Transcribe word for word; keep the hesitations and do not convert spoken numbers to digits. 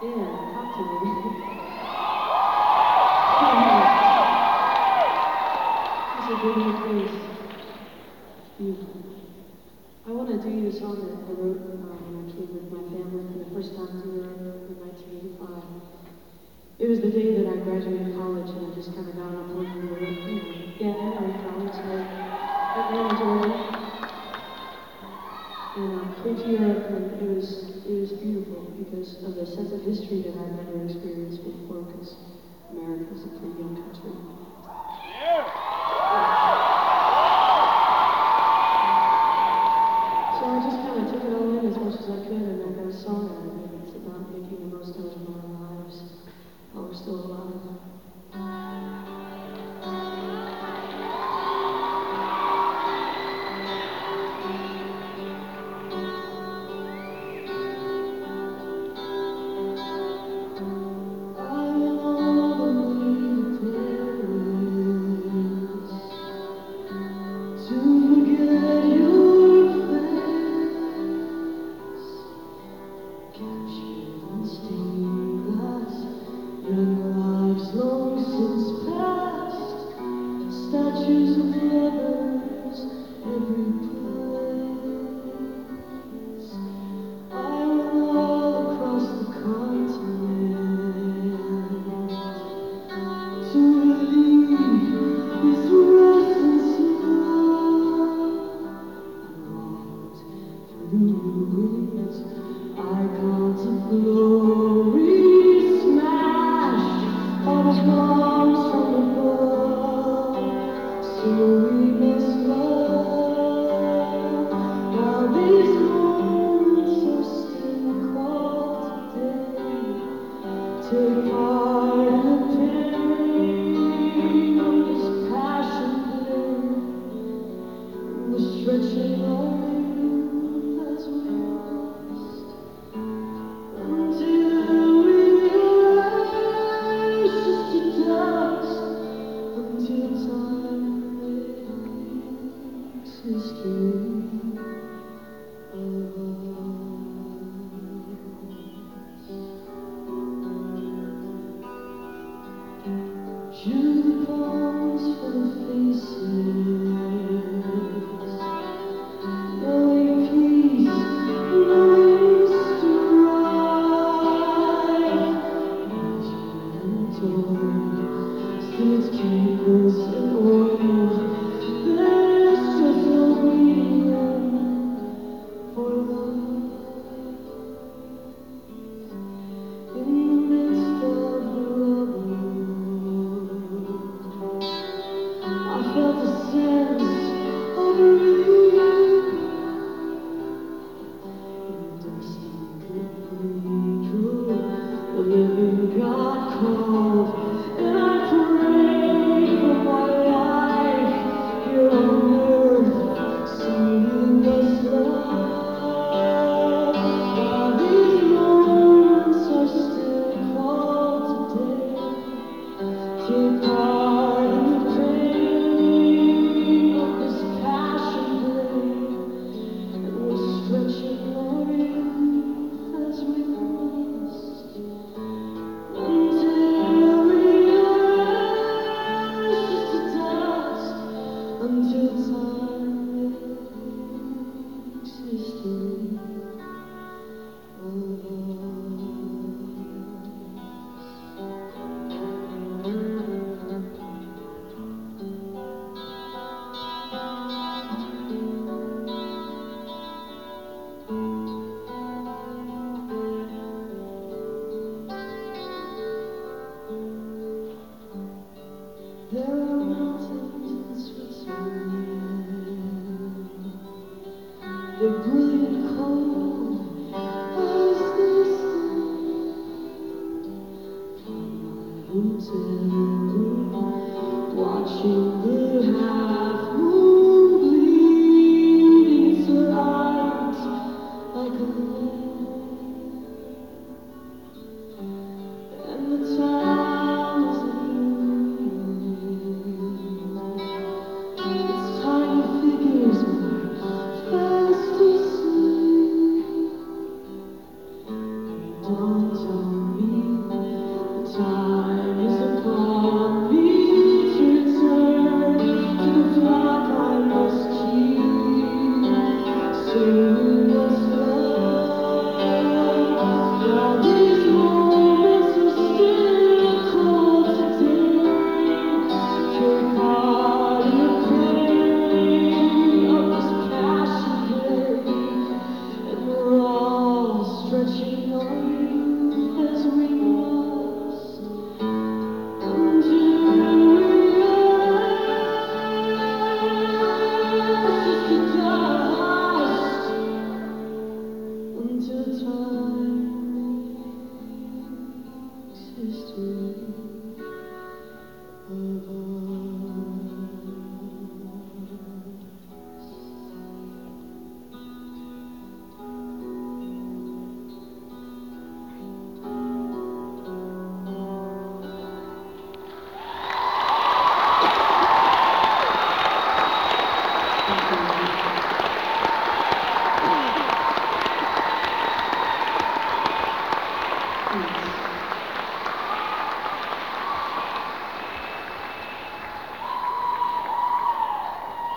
Yeah, talk to me. It's a beautiful place. Beautiful. I want to do you a song that I wrote uh, when I came with my family for the first time to Europe in nineteen eighty-five. It was the day that I graduated college and I just kind of got on a plane to Europe. You know, yeah, I went to college, so I went to Europe. And I flew to Europe, and it was it was beautiful because of the sense of history that I'd never experienced before. Because America's a pretty young country. Yeah. So I just kind of took it all in as much as I could, and I got a song out of it. It's about making the most out of our lives while we're still alive. Statues of lovers every place. I went all across the continent to relieve this restless love. I walked through the